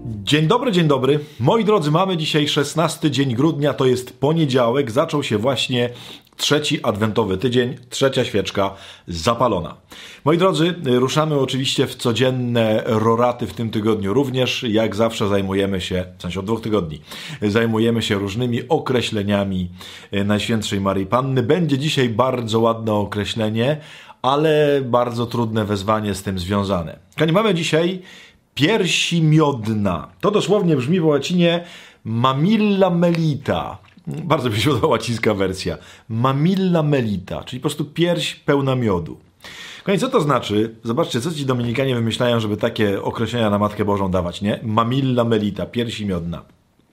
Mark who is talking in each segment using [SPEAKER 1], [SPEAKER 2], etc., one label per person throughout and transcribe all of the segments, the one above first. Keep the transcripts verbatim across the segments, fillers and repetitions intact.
[SPEAKER 1] Dzień dobry, dzień dobry. Moi drodzy, mamy dzisiaj szesnasty dzień grudnia, to jest poniedziałek. Zaczął się właśnie trzeci adwentowy tydzień, trzecia świeczka zapalona. Moi drodzy, ruszamy oczywiście w codzienne roraty w tym tygodniu również. Jak zawsze zajmujemy się, w sensie od dwóch tygodni, zajmujemy się różnymi określeniami Najświętszej Maryi Panny. Będzie dzisiaj bardzo ładne określenie, ale bardzo trudne wezwanie z tym związane. Kochani, mamy dzisiaj piersi miodna. To dosłownie brzmi po łacinie mamilla melita. Bardzo mi się podoba łacińska wersja. Mamilla melita, czyli po prostu pierś pełna miodu. Kochani, co to znaczy? Zobaczcie, co ci dominikanie wymyślają, żeby takie określenia na Matkę Bożą dawać, nie? Mamilla melita, piersi miodna.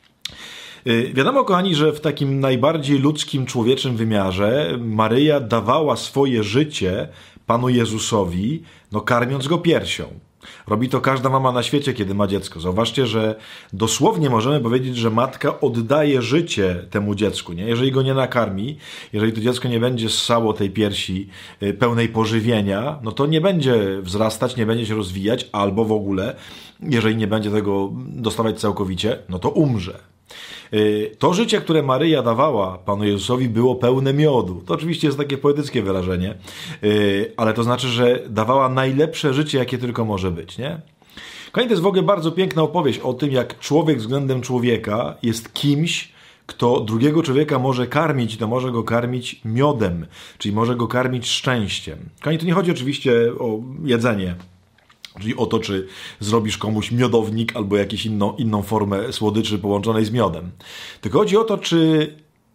[SPEAKER 1] Yy, wiadomo, kochani, że w takim najbardziej ludzkim, człowieczym wymiarze Maryja dawała swoje życie Panu Jezusowi, no karmiąc go piersią. Robi to każda mama na świecie, kiedy ma dziecko. Zauważcie, że dosłownie możemy powiedzieć, że matka oddaje życie temu dziecku. Nie? Jeżeli go nie nakarmi, jeżeli to dziecko nie będzie ssało tej piersi pełnej pożywienia, no to nie będzie wzrastać, nie będzie się rozwijać, albo w ogóle, jeżeli nie będzie tego dostawać całkowicie, no to umrze. To życie, które Maryja dawała Panu Jezusowi, było pełne miodu. To oczywiście jest takie poetyckie wyrażenie, ale to znaczy, że dawała najlepsze życie, jakie tylko może być, nie? Kochani, to jest w ogóle bardzo piękna opowieść o tym, jak człowiek względem człowieka jest kimś, kto drugiego człowieka może karmić, to może go karmić miodem, czyli może go karmić szczęściem. Kochani, tu nie chodzi oczywiście o jedzenie, czyli o to, czy zrobisz komuś miodownik albo jakąś inną, inną formę słodyczy połączonej z miodem. Tylko chodzi o to, czy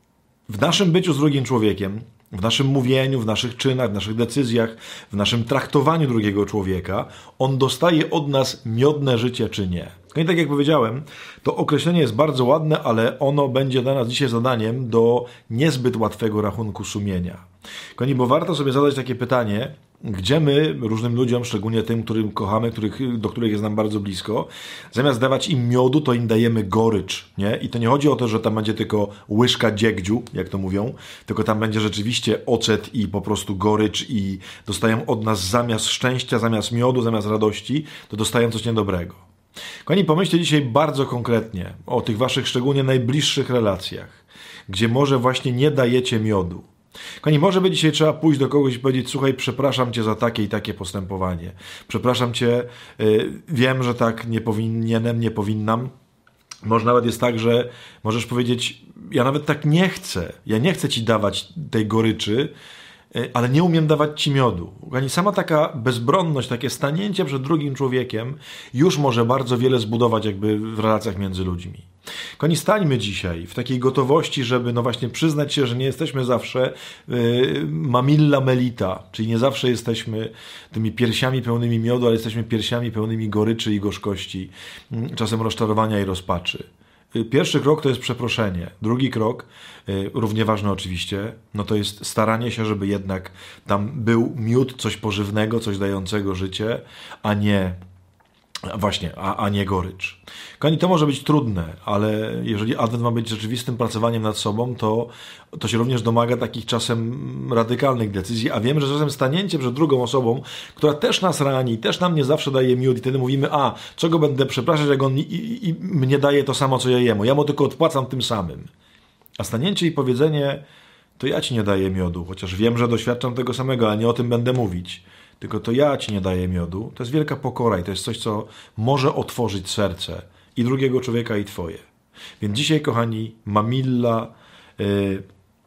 [SPEAKER 1] w naszym byciu z drugim człowiekiem, w naszym mówieniu, w naszych czynach, w naszych decyzjach, w naszym traktowaniu drugiego człowieka, on dostaje od nas miodne życie, czy nie. No i tak jak powiedziałem, to określenie jest bardzo ładne, ale ono będzie dla nas dzisiaj zadaniem do niezbyt łatwego rachunku sumienia. Kochani, bo warto sobie zadać takie pytanie, gdzie my, różnym ludziom, szczególnie tym, którym kochamy, których, do których jest nam bardzo blisko, zamiast dawać im miodu, to im dajemy gorycz, nie? I to nie chodzi o to, że tam będzie tylko łyżka dziegdziu, jak to mówią, tylko tam będzie rzeczywiście ocet i po prostu gorycz i dostają od nas zamiast szczęścia, zamiast miodu, zamiast radości, to dostają coś niedobrego. Kochani, pomyślcie dzisiaj bardzo konkretnie o tych waszych szczególnie najbliższych relacjach, gdzie może właśnie nie dajecie miodu. Kochani, może by dzisiaj trzeba pójść do kogoś i powiedzieć: słuchaj, przepraszam cię za takie i takie postępowanie. Przepraszam cię, yy, wiem, że tak nie powinienem, nie powinnam. Może nawet jest tak, że możesz powiedzieć: ja nawet tak nie chcę. Ja nie chcę ci dawać tej goryczy, yy, ale nie umiem dawać ci miodu. Kochani, sama taka bezbronność, takie stanięcie przed drugim człowiekiem już może bardzo wiele zbudować jakby w relacjach między ludźmi. Kochani, stańmy dzisiaj w takiej gotowości, żeby no właśnie przyznać się, że nie jesteśmy zawsze yy, mamilla melita, czyli nie zawsze jesteśmy tymi piersiami pełnymi miodu, ale jesteśmy piersiami pełnymi goryczy i gorzkości, yy, czasem rozczarowania i rozpaczy. Yy, pierwszy krok to jest przeproszenie. Drugi krok, yy, równie ważny oczywiście, no to jest staranie się, żeby jednak tam był miód, coś pożywnego, coś dającego życie, a nie Właśnie, a, a nie gorycz. Kochani, to może być trudne, ale jeżeli adwent ma być rzeczywistym pracowaniem nad sobą, to, to się również domaga takich czasem radykalnych decyzji, a wiem, że czasem stanięcie przed drugą osobą, która też nas rani, też nam nie zawsze daje miód i wtedy mówimy: a, czego będę przepraszać, jak on i, i, i mnie daje to samo, co ja jemu. Ja mu tylko odpłacam tym samym. A stanięcie i powiedzenie: to ja ci nie daję miodu, chociaż wiem, że doświadczam tego samego, ale nie o tym będę mówić. Tylko to ja ci nie daję miodu. To jest wielka pokora i to jest coś, co może otworzyć serce i drugiego człowieka, i twoje. Więc dzisiaj, kochani, mamilla yy,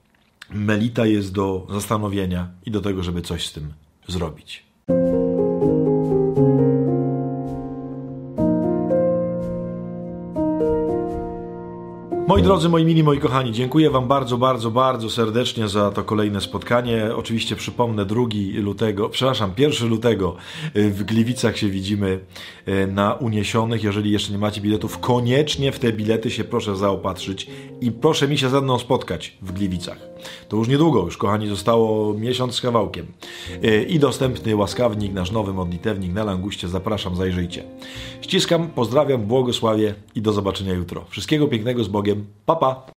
[SPEAKER 1] melita jest do zastanowienia i do tego, żeby coś z tym zrobić. Moi drodzy, moi mili, moi kochani, dziękuję wam bardzo, bardzo, bardzo serdecznie za to kolejne spotkanie. Oczywiście przypomnę, drugiego lutego, przepraszam, pierwszego lutego w Gliwicach się widzimy na Uniesionych. Jeżeli jeszcze nie macie biletów, koniecznie w te bilety się proszę zaopatrzyć i proszę mi się ze mną spotkać w Gliwicach. To już niedługo, już kochani, zostało miesiąc z kawałkiem. I dostępny łaskawnik, nasz nowy modlitewnik na Languście. Zapraszam, zajrzyjcie. Ściskam, pozdrawiam, błogosławię i do zobaczenia jutro. Wszystkiego pięknego, z Bogiem. Pa, pa!